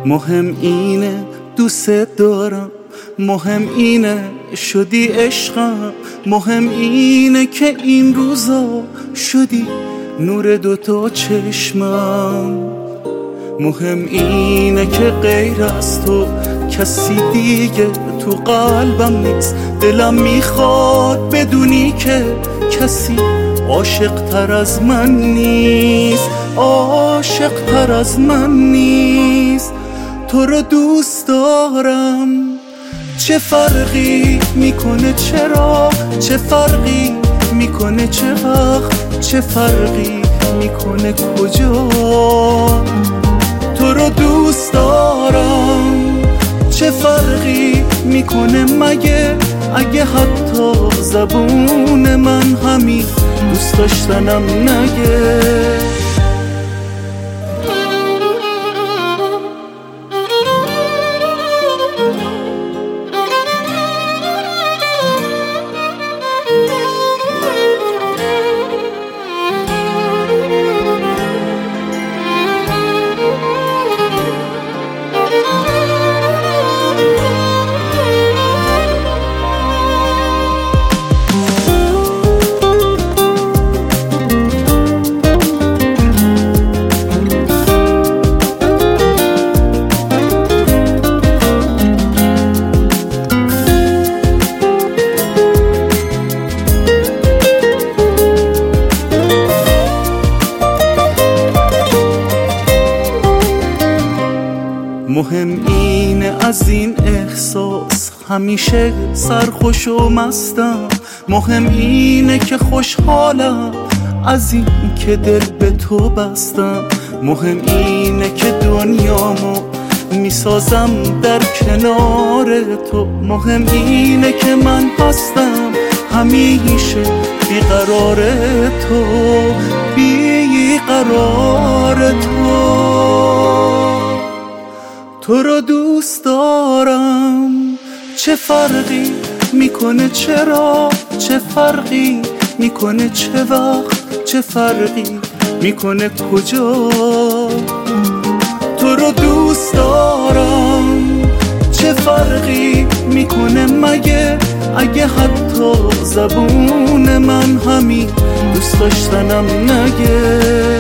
مهم اینه دوست دارم، مهم اینه شدی عشقم، مهم اینه که این روزا شدی نور دوتا چشمم، مهم اینه که غیر از تو کسی دیگه تو قلبم نیست. دلم میخواد بدونی که کسی عاشق تر از من نیست، عاشق تر از من نیست. تو رو دوست دارم، چه فرقی میکنه چرا، چه فرقی میکنه چه وقت، چه فرقی میکنه کجا. تو رو دوست دارم، چه فرقی میکنه مگه اگه حتی زبون من همین دوست داشتنم نگه. مهم اینه از این احساس همیشه سرخوش و مستم، مهم اینه که خوشحالم از این که دل به تو بستم، مهم اینه که دنیامو میسازم در کنار تو، مهم اینه که من هستم همیشه بیقرار تو، بیقرار تو. تو رو دوست دارم، چه فرقی میکنه چرا، چه فرقی میکنه چه وقت، چه فرقی میکنه کجا. تو رو دوست دارم، چه فرقی میکنه مگه اگه حتی زبون من همین دوست داشتنم نگه.